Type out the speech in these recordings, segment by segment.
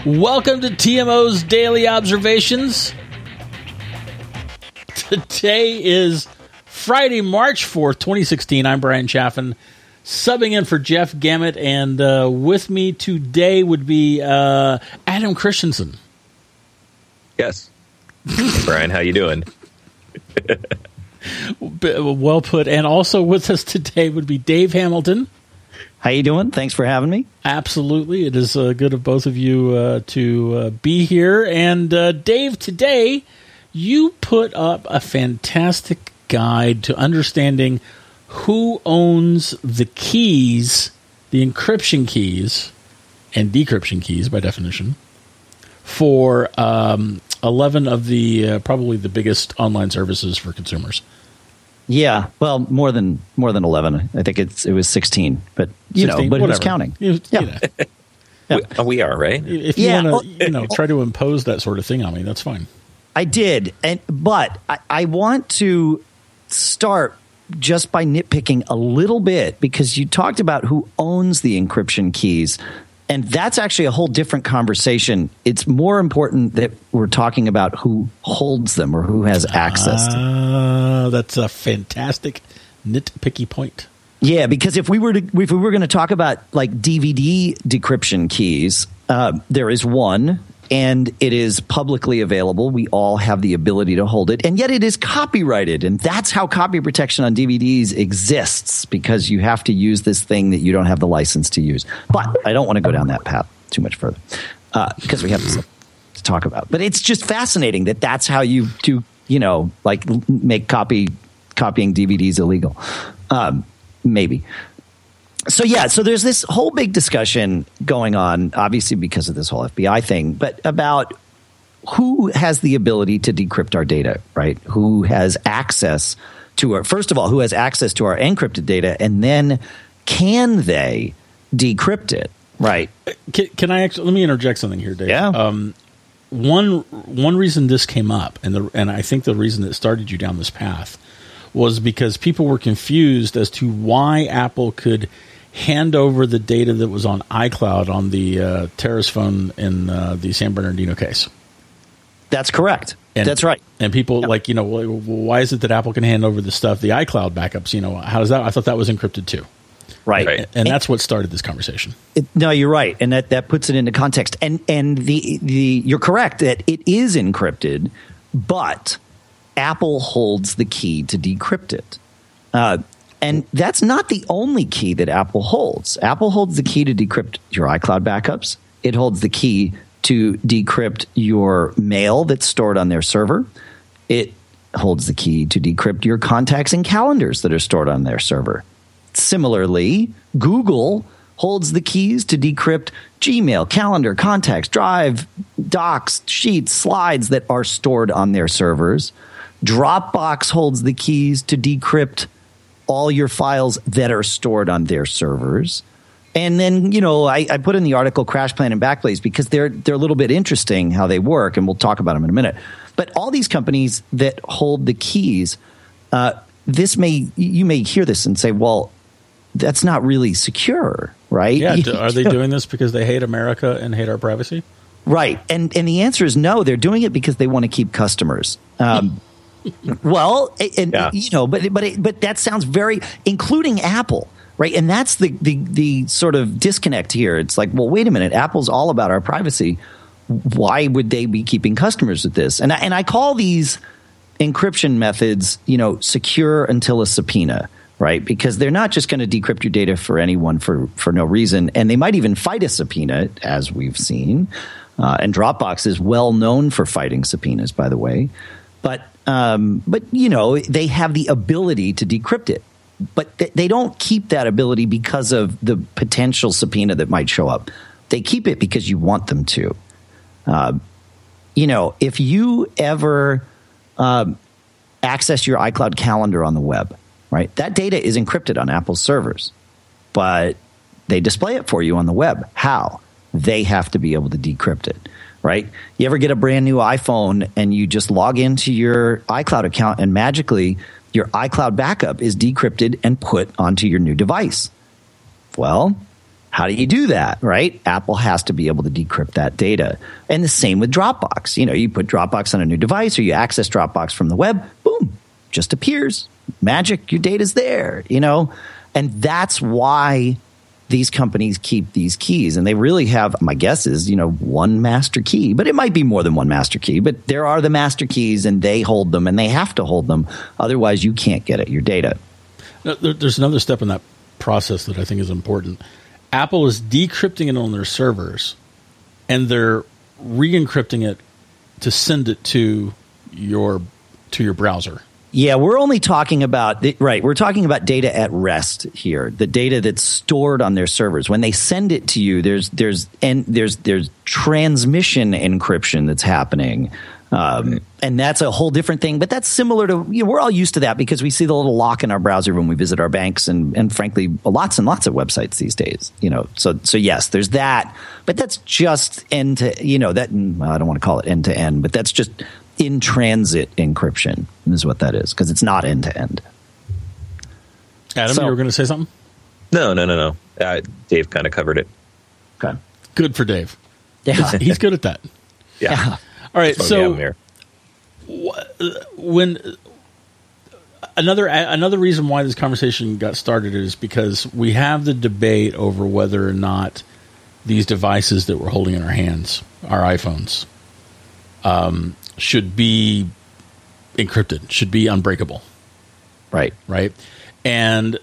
Welcome to TMO's Daily Observations. Today is Friday, March 4th, 2016. I'm Brian Chaffin, subbing in for Jeff Gamet, and with me today would be Adam Christensen. Yes. Hey, Brian, how you doing? Well put. And also with us today would be Dave Hamilton. How you doing? Thanks for having me. Absolutely. It is good of both of you to be here. And Dave, today you put up a fantastic guide to understanding who owns the keys, the encryption keys and decryption keys by definition, for 11 of the probably the biggest online services for consumers. Yeah, well, more than 11. I think it was 16, but 16, but who's counting? Yeah. We are, right? If you want to, try to impose that sort of thing on me, that's fine. I did, but I want to start just by nitpicking a little bit, because you talked about who owns the encryption keys. And that's actually a whole different conversation. It's more important that we're talking about who holds them or who has access to them. That's a fantastic nitpicky point. Yeah, because if we were going to talk about like DVD decryption keys, there is one, and it is publicly available. We all have the ability to hold it, and yet it is copyrighted, and that's how copy protection on DVDs exists, because you have to use this thing that you don't have the license to use. But I don't want to go down that path too much further, because we have to talk about. But it's just fascinating that that's how you do, make copying DVDs illegal. Maybe. So there's this whole big discussion going on, obviously because of this whole FBI thing, but about who has the ability to decrypt our data, right? Who has access to first of all, who has access to our encrypted data, and then can they decrypt it, right? Can I actually, let me interject something here, Dave. Yeah. One reason this came up, and I think the reason that started you down this path, was because people were confused as to why Apple could hand over the data that was on iCloud on the Terrace phone in the San Bernardino case. That's correct. That's right. And people why is it that Apple can hand over the stuff, the iCloud backups? How does that? I thought that was encrypted too. Right. And that's what started this conversation. No, you're right. And that puts it into context. And you're correct that it is encrypted, but Apple holds the key to decrypt it. And that's not the only key that Apple holds. Apple holds the key to decrypt your iCloud backups. It holds the key to decrypt your mail that's stored on their server. It holds the key to decrypt your contacts and calendars that are stored on their server. Similarly, Google holds the keys to decrypt Gmail, calendar, contacts, Drive, docs, sheets, slides that are stored on their servers. Dropbox holds the keys to decrypt all your files that are stored on their servers. And then, I put in the article CrashPlan and Backblaze because they're a little bit interesting how they work, and we'll talk about them in a minute. But all these companies that hold the keys, you may hear this and say, well, that's not really secure, right? Yeah, are they doing this because they hate America and hate our privacy? Right. And the answer is no. They're doing it because they want to keep customers. Well, but that sounds very, including Apple, right? And that's the sort of disconnect here. It's like, well, wait a minute. Apple's all about our privacy. Why would they be keeping customers with this? And I call these encryption methods, secure until a subpoena, right? Because they're not just going to decrypt your data for anyone for no reason, and they might even fight a subpoena, as we've seen. And Dropbox is well known for fighting subpoenas, by the way. But they have the ability to decrypt it. But they don't keep that ability because of the potential subpoena that might show up. They keep it because you want them to. If you ever access your iCloud calendar on the web, right, that data is encrypted on Apple's servers. But they display it for you on the web. How? They have to be able to decrypt it. Right? You ever get a brand new iPhone and you just log into your iCloud account and magically your iCloud backup is decrypted and put onto your new device? Well, How do you do that, right? Apple has to be able to decrypt that data. And the same with Dropbox. You put Dropbox on a new device or you access Dropbox from the web, boom, just appears. Magic, your data's there, And that's why these companies keep these keys. And they really have, my guess is, one master key. But it might be more than one master key. But there are the master keys, and they hold them, and they have to hold them. Otherwise, you can't get at your data. There's another step in that process that I think is important. Apple is decrypting it on their servers, and they're re-encrypting it to send it to your browser. Yeah, we're only talking about we're talking about data at rest here. The data that's stored on their servers. When they send it to you, there's transmission encryption that's happening. And that's a whole different thing, but that's similar to, we're all used to that because we see the little lock in our browser when we visit our banks and frankly, lots and lots of websites these days, so yes, there's that, but that's just end to, I don't want to call it end to end, but that's just in transit encryption is what that is, because it's not end to end. Adam, you were going to say something? No. Dave kind of covered it. Okay. Good for Dave. Yeah. He's good at that. Yeah. All right, so when another reason why this conversation got started is because we have the debate over whether or not these devices that we're holding in our hands, our iPhones, should be encrypted, should be unbreakable. Right. And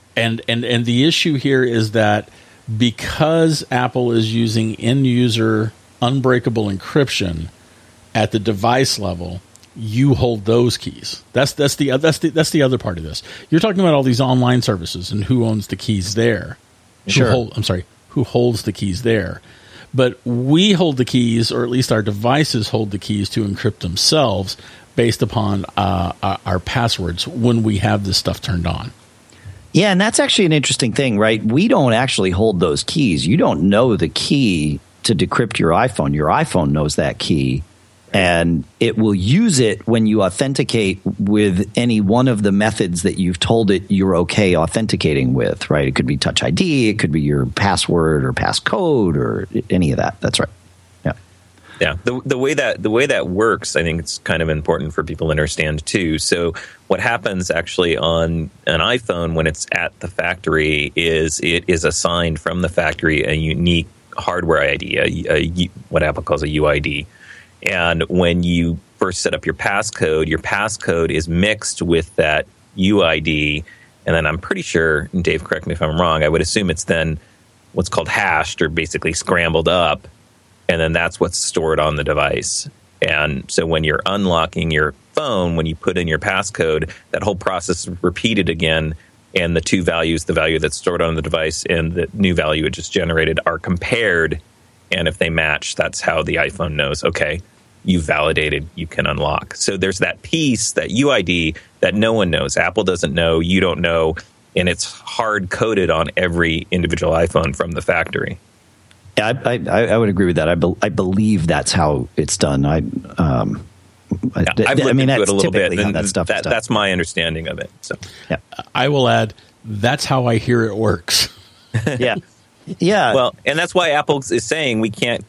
the issue here is that because Apple is using end-user unbreakable encryption at the device level, you hold those keys. That's the other part of this. You're talking about all these online services and who owns the keys there. Sure. Who holds the keys there. But we hold the keys, or at least our devices hold the keys to encrypt themselves based upon our passwords when we have this stuff turned on. Yeah, and that's actually an interesting thing, right? We don't actually hold those keys. You don't know the key to decrypt your iPhone. Your iPhone knows that key, and it will use it when you authenticate with any one of the methods that you've told it you're okay authenticating with, right? It could be Touch ID, it could be your password or passcode or any of that. That's right. Yeah, the way that works, I think it's kind of important for people to understand too. So what happens actually on an iPhone when it's at the factory is it is assigned from the factory a unique hardware ID, what Apple calls a UID. And when you first set up your passcode is mixed with that UID. And then I'm pretty sure, and Dave, correct me if I'm wrong, I would assume it's then what's called hashed or basically scrambled up. And then that's what's stored on the device. And so when you're unlocking your phone, when you put in your passcode, that whole process is repeated again. And the two values, the value that's stored on the device and the new value it just generated, are compared. And if they match, that's how the iPhone knows, okay, you validated, you can unlock. So there's that piece, that UID, that no one knows. Apple doesn't know, you don't know, and it's hard-coded on every individual iPhone from the factory. Yeah, I would agree with that. I believe that's how it's done. I've looked into it a little bit, and that's my understanding of it. So, yeah. I will add, that's how I hear it works. Yeah. Yeah. Well, and that's why Apple is saying we don't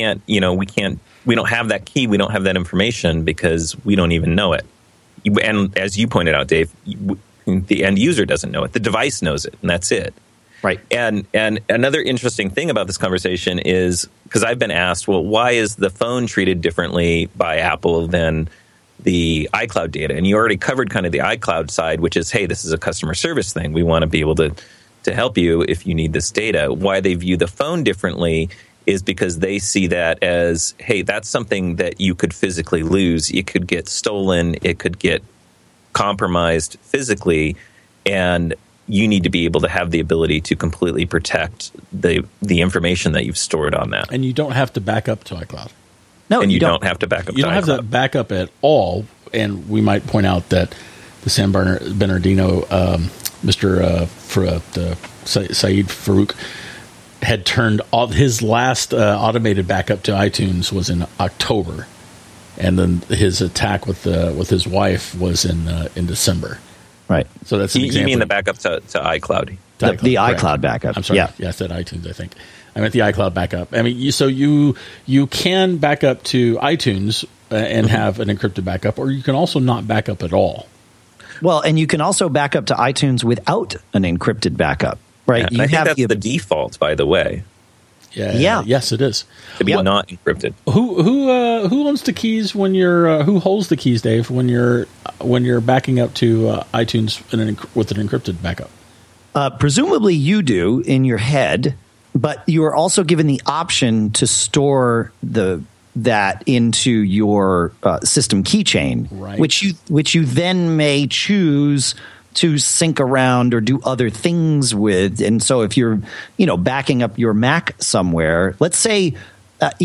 have that key, we don't have that information because we don't even know it. And as you pointed out, Dave, the end user doesn't know it. The device knows it, and that's it. Right. And another interesting thing about this conversation is, because I've been asked, well, why is the phone treated differently by Apple than the iCloud data? And you already covered kind of the iCloud side, which is, hey, this is a customer service thing. We want to be able to help you if you need this data. Why they view the phone differently is because they see that as, hey, that's something that you could physically lose. It could get stolen. It could get compromised physically. And you need to be able to have the ability to completely protect the information that you've stored on that. And you don't have to back up to iCloud. No, and you don't have to back up to iCloud. You don't have to back up at all. And we might point out that the San Bernardino, Saeed Farouk, had turned off his last automated backup to iTunes was in October. And then his attack with his wife was in December. Right. So that's an example. You mean the backup to iCloud? The correct. iCloud backup. I'm sorry. Yeah. I said iTunes, I think. I meant the iCloud backup. I mean, you can back up to iTunes and have an encrypted backup, or you can also not back up at all. Well, and you can also back up to iTunes without an encrypted backup, right? Yeah, I think that's the default, by the way. Yeah. Yes, it is. To be not encrypted. Who owns the keys when you're who holds the keys, Dave, when you're backing up to iTunes with an encrypted backup? Presumably you do in your head, but you are also given the option to store that into your system keychain, right, which you then may choose to sync around or do other things with. And so if you're, backing up your Mac somewhere, let's say, that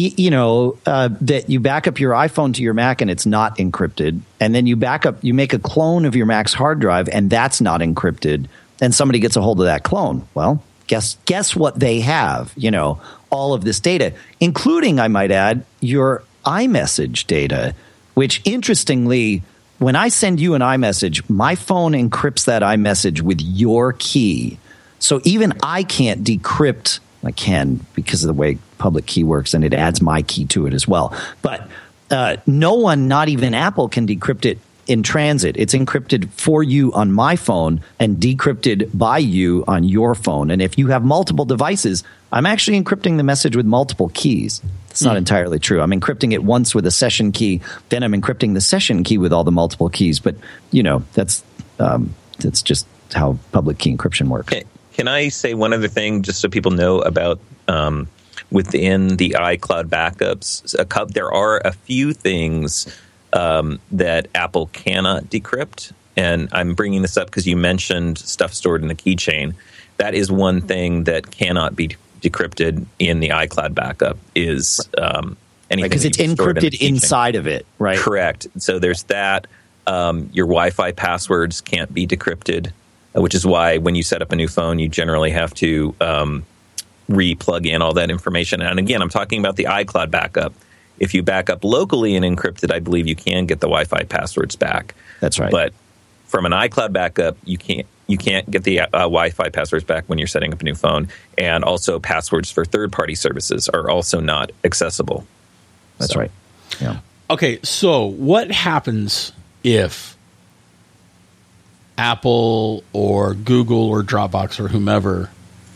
you back up your iPhone to your Mac and it's not encrypted, and then you make a clone of your Mac's hard drive and that's not encrypted, and somebody gets a hold of that clone. Well, guess what they have? All of this data, including, I might add, your iMessage data, which interestingly, when I send you an iMessage, my phone encrypts that iMessage with your key. So even I can't decrypt. I can because of the way public key works, and it adds my key to it as well. But no one, not even Apple, can decrypt it in transit. It's encrypted for you on my phone and decrypted by you on your phone. And if you have multiple devices, I'm actually encrypting the message with multiple keys. It's not entirely true. I'm encrypting it once with a session key, then I'm encrypting the session key with all the multiple keys. But, that's just how public key encryption works. Can I say one other thing just so people know about within the iCloud backups? There are a few things that Apple cannot decrypt. And I'm bringing this up because you mentioned stuff stored in a keychain. That is one thing that cannot be decrypted in the iCloud backup is anything. Because it's encrypted inside of it, right? Correct. So there's that. Your Wi-Fi passwords can't be decrypted, which is why when you set up a new phone, you generally have to re-plug in all that information. And again, I'm talking about the iCloud backup. If you back up locally and encrypted, I believe you can get the Wi-Fi passwords back. That's right. But from an iCloud backup, you can't get the Wi-Fi passwords back when you're setting up a new phone. And also passwords for third-party services are also not accessible. That's right. Yeah. Okay, so what happens if Apple or Google or Dropbox or whomever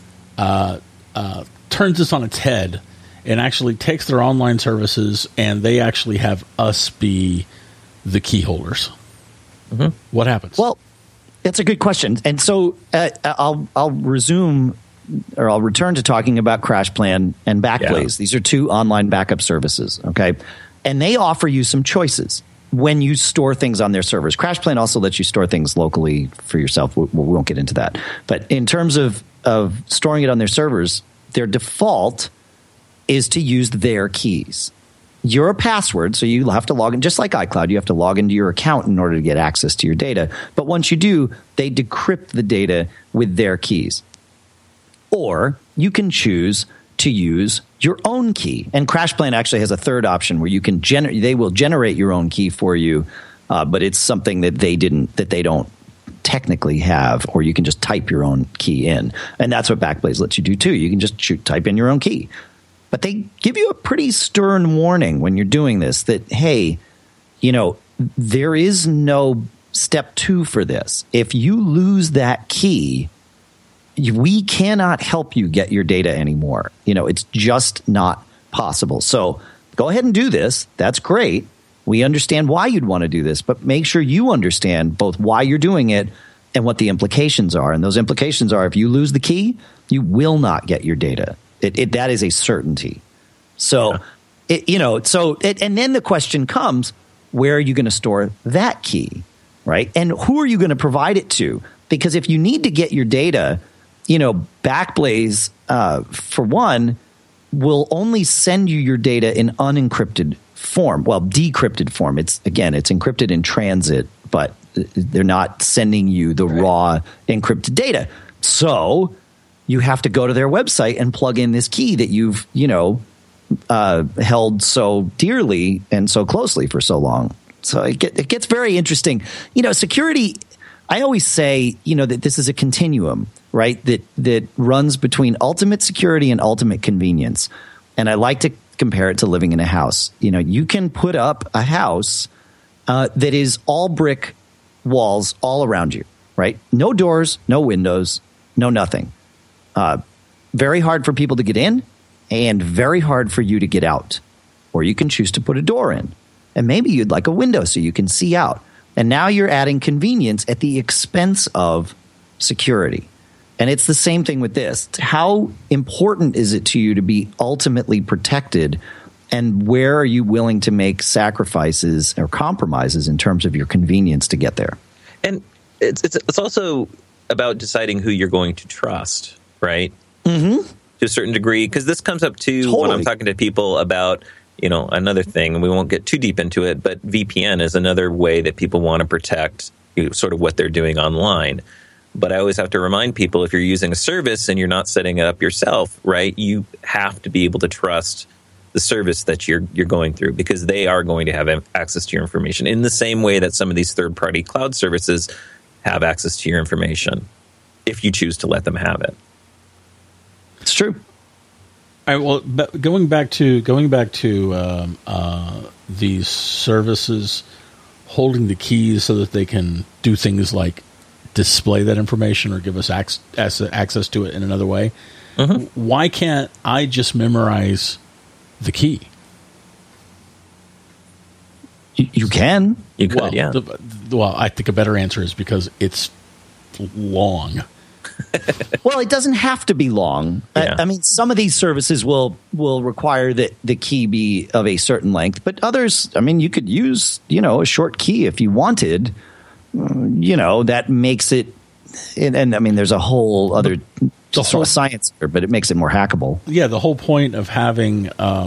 turns this on its head and actually takes their online services and they actually have us be the key holders? Mm-hmm. What happens? Well, that's a good question. And so I'll return to talking about CrashPlan and Backblaze. Yeah. These are two online backup services, okay? And they offer you some choices when you store things on their servers. CrashPlan also lets you store things locally for yourself. We won't get into that. But in terms of storing it on their servers, their default is to use their keys. You're a password, so you have to log in, just like iCloud, you have to log into your account in order to get access to your data. But once you do, they decrypt the data with their keys. Or you can choose to use your own key. And CrashPlan actually has a third option where you can they will generate your own key for you, but it's something that they don't technically have, or you can just type your own key in. And that's what Backblaze lets you do too. You can just type in your own key. But they give you a pretty stern warning when you're doing this that, hey, there is no step 2 for this. If you lose that key, we cannot help you get your data anymore. It's just not possible. So go ahead and do this. That's great. We understand why you'd want to do this, but make sure you understand both why you're doing it and what the implications are. And those implications are, if you lose the key, you will not get your data. That is a certainty. So, and then the question comes, where are you going to store that key, right? And who are you going to provide it to? Because if you need to get your data, Backblaze, for one, will only send you your data in unencrypted form. Well, decrypted form. It's encrypted in transit, but they're not sending you the raw encrypted data. So you have to go to their website and plug in this key that you've, held so dearly and so closely for so long. So it gets very interesting. Security, I always say, that this is a continuum. right, that runs between ultimate security and ultimate convenience. And I like to compare it to living in a house. You know, you can put up a house that is all brick walls all around you, right? No doors, no windows, no nothing. Very hard for people to get in and very hard for you to get out. Or you can choose to put a door in. And maybe you'd like a window so you can see out. And now you're adding convenience at the expense of security. And it's the same thing with this. How important is it to you to be ultimately protected? And where are you willing to make sacrifices or compromises in terms of your convenience to get there? And it's also about deciding who you're going to trust, right? Mm-hmm. To a certain degree, because this comes up too when I'm talking to people about, you know, another thing, and we won't get too deep into it, but VPN is another way that people want to protect sort of what they're doing online. But I always have to remind people, if you're using a service and you're not setting it up yourself, right, you have to be able to trust the service that you're going through, because they are going to have access to your information in the same way that some of these third-party cloud services have access to your information if you choose to let them have it. It's true. All right, well, going back to these services holding the keys so that they can do things like display that information or give us access to it in another way. Mm-hmm. Why can't I just memorize the key? You can. You could, yeah. Well, I think a better answer is because it's long. Well, it doesn't have to be long. Yeah. I mean, some of these services will require that the key be of a certain length, but others, I mean, you could use, you know, a short key if you wanted. You know, that makes it, and I mean, there's a whole other sort of science here, but it makes it more hackable. Yeah, the whole point of having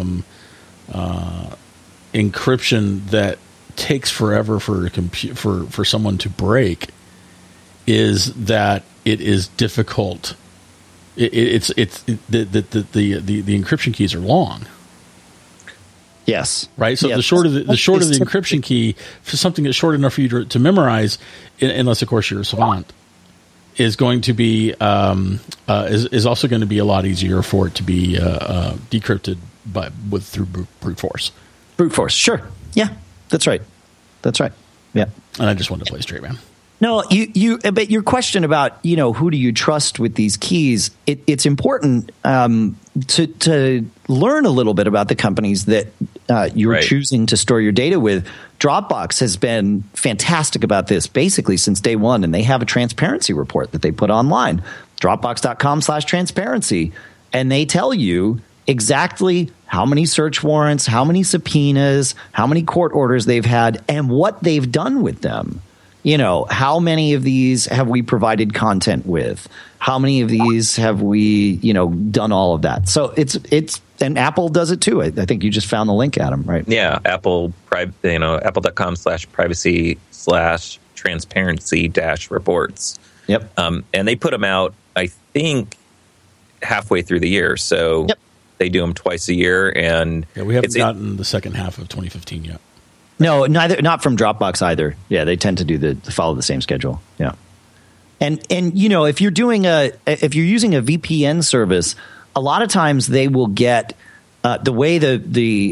encryption that takes forever for someone to break is that it is difficult. The encryption keys are long. Yes. Right. So yes. the shorter the encryption key for something that's short enough for you to memorize, unless of course you're a savant, is going to be is also going to be a lot easier for it to be decrypted through brute force. Brute force. Sure. Yeah. That's right. Yeah. And I just wanted to play straight, man. No, but your question about, you know, who do you trust with these keys? It's important to learn a little bit about the companies that you're choosing to store your data with. Dropbox has been fantastic about this basically since day one, and they have a transparency report that they put online, Dropbox.com/transparency, and they tell you exactly how many search warrants, how many subpoenas, how many court orders they've had, and what they've done with them. You know, how many of these have we provided content with? How many of these have we, you know, done all of that? So it's and Apple does it too. I think you just found the link, Adam, right? Yeah, apple.com/privacy/transparency-reports. Yep. And they put them out, I think, halfway through the year. So they do them twice a year, and we haven't gotten the second half of 2015 yet. No, not from Dropbox either. Yeah, they tend to follow the same schedule. Yeah, and you know, if you're using a VPN service, a lot of times they will get the way the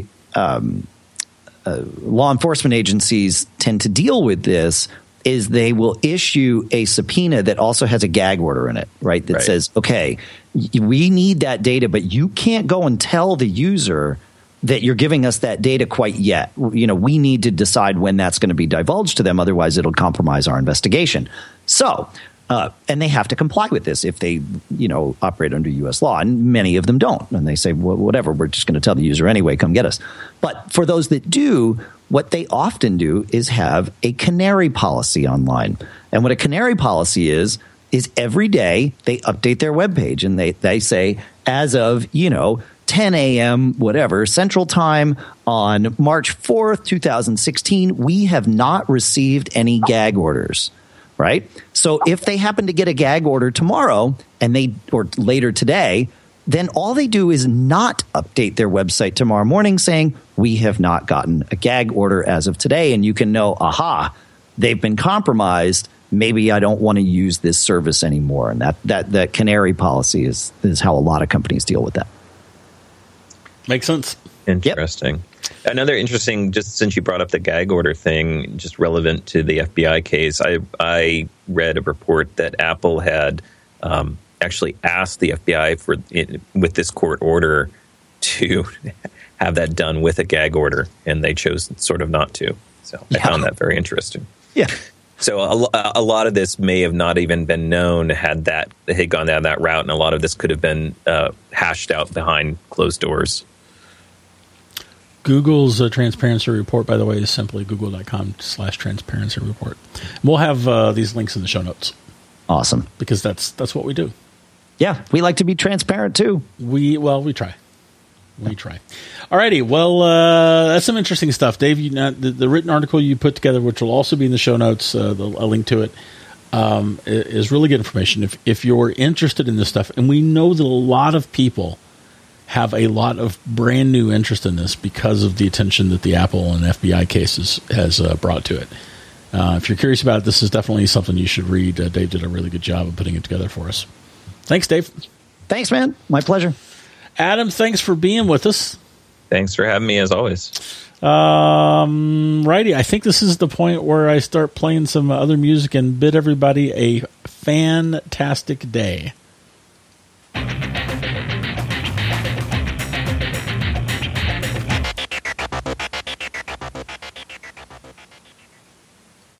law enforcement agencies tend to deal with this is they will issue a subpoena that also has a gag order in it, right? That says, okay, we need that data, but you can't go and tell the user that you're giving us that data quite yet. You know, we need to decide when that's going to be divulged to them. Otherwise, it'll compromise our investigation. So, and they have to comply with this if they, you know, operate under U.S. law. And many of them don't. And they say, well, whatever, we're just going to tell the user anyway, come get us. But for those that do, what they often do is have a canary policy online. And what a canary policy is every day they update their webpage and they say, as of, you know, 10 a.m., whatever, Central Time on March 4th, 2016, we have not received any gag orders, right? So if they happen to get a gag order tomorrow or later today, then all they do is not update their website tomorrow morning saying, we have not gotten a gag order as of today. And you can know, aha, they've been compromised. maybe I don't want to use this service anymore. And that canary policy is how a lot of companies deal with that. Makes sense. Interesting. Yep. Another interesting, just since you brought up the gag order thing, just relevant to the FBI case, I read a report that Apple had actually asked the FBI with this court order to have that done with a gag order, and they chose sort of not to. So I found that very interesting. Yeah. So a lot of this may have not even been known had gone down that route, and a lot of this could have been hashed out behind closed doors. Google's transparency report, by the way, is simply google.com/transparency report. We'll have these links in the show notes. Awesome. Because that's what we do. Yeah, we like to be transparent too. We try. We try. Alrighty, well, that's some interesting stuff. Dave, the written article you put together, which will also be in the show notes, a link to it, is really good information. If you're interested in this stuff, and we know that a lot of people have a lot of brand new interest in this because of the attention that the Apple and FBI cases has brought to it. If you're curious about it, this is definitely something you should read. Dave did a really good job of putting it together for us. Thanks, Dave. Thanks, man. My pleasure. Adam, thanks for being with us. Thanks for having me, as always. Righty, I think this is the point where I start playing some other music and bid everybody a fantastic day.